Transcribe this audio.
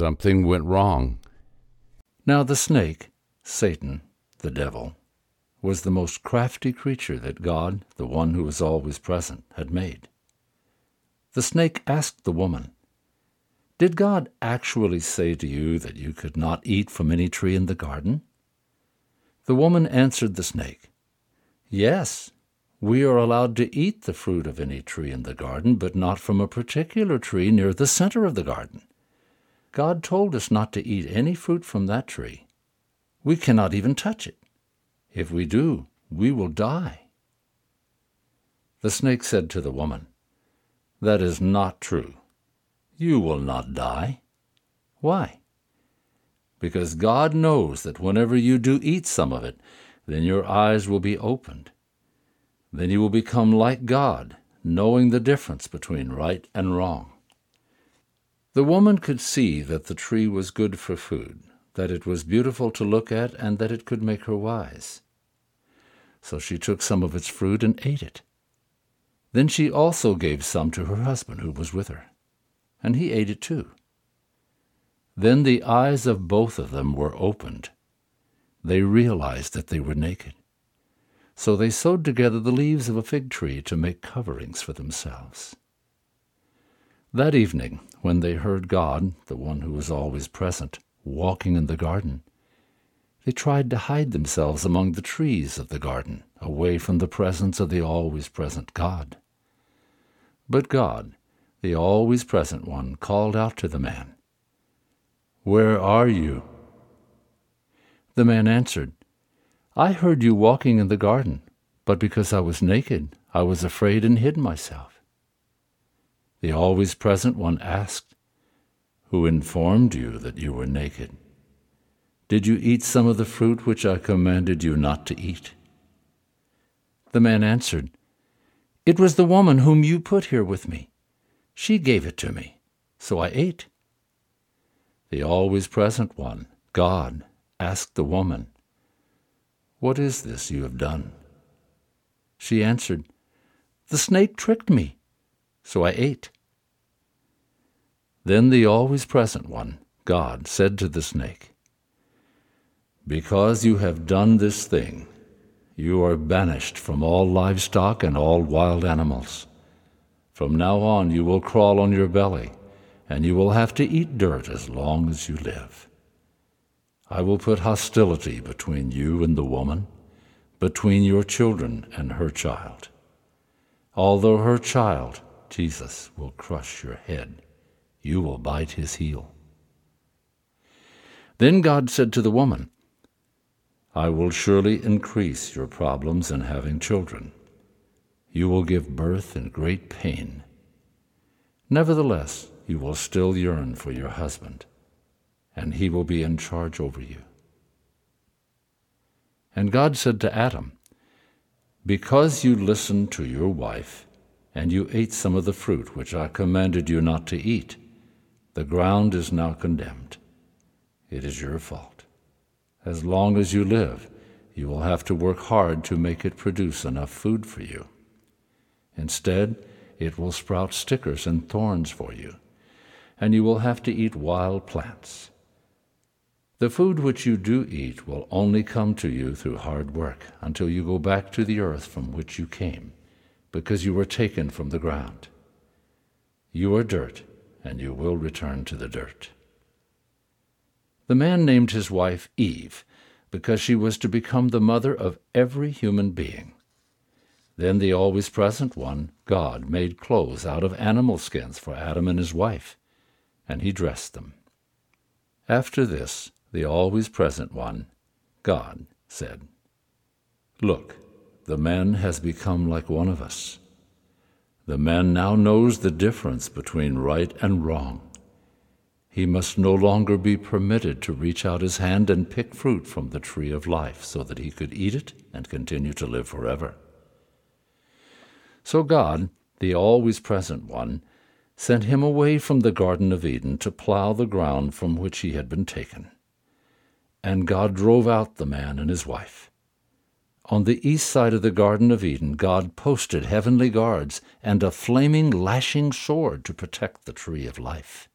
something went wrong. Now the snake, Satan, the devil, was the most crafty creature that God, the one who is always present, had made. The snake asked the woman, "Did God actually say to you that you could not eat from any tree in the garden?" The woman answered the snake, "Yes, we are allowed to eat the fruit of any tree in the garden, but not from a particular tree near the center of the garden. God told us not to eat any fruit from that tree. We cannot even touch it. If we do, we will die." The snake said to the woman, "That is not true. You will not die." "Why?" "Because God knows that whenever you do eat some of it, then your eyes will be opened. Then you will become like God, knowing the difference between right and wrong." The woman could see that the tree was good for food, that it was beautiful to look at, and that it could make her wise. So she took some of its fruit and ate it. Then she also gave some to her husband who was with her, and he ate it too. Then the eyes of both of them were opened. They realized that they were naked. So they sewed together the leaves of a fig tree to make coverings for themselves. That evening, when they heard God, the one who was always present, walking in the garden, they tried to hide themselves among the trees of the garden, away from the presence of the always present God. But God, the always present one, called out to the man, "Where are you?" The man answered, "I heard you walking in the garden, but because I was naked, I was afraid and hid myself." The always present one asked, "Who informed you that you were naked? Did you eat some of the fruit which I commanded you not to eat?" The man answered, "It was the woman whom you put here with me. She gave it to me, so I ate." The always present one, God, asked the woman, "What is this you have done?" She answered, "The snake tricked me, so I ate." Then the always present one, God, said to the snake, "Because you have done this thing, you are banished from all livestock and all wild animals. From now on you will crawl on your belly, and you will have to eat dirt as long as you live. I will put hostility between you and the woman, between your children and her child. Although her child, Jesus, will crush your head, you will bite his heel." Then God said to the woman, "I will surely increase your problems in having children. You will give birth in great pain. Nevertheless, you will still yearn for your husband, and he will be in charge over you." And God said to Adam, "Because you listened to your wife, and you ate some of the fruit which I commanded you not to eat, the ground is now condemned. It is your fault. As long as you live, you will have to work hard to make it produce enough food for you. Instead, it will sprout stickers and thorns for you, and you will have to eat wild plants. The food which you do eat will only come to you through hard work until you go back to the earth from which you came, because you were taken from the ground. You are dirt, and you will return to the dirt." The man named his wife Eve, because she was to become the mother of every human being. Then the always present one, God, made clothes out of animal skins for Adam and his wife, and he dressed them. After this, the always present one, God, said, "Look, the man has become like one of us. The man now knows the difference between right and wrong. He must no longer be permitted to reach out his hand and pick fruit from the tree of life so that he could eat it and continue to live forever." So God, the always present one, sent him away from the Garden of Eden to plow the ground from which he had been taken. And God drove out the man and his wife. On the east side of the Garden of Eden, God posted heavenly guards and a flaming, lashing sword to protect the tree of life.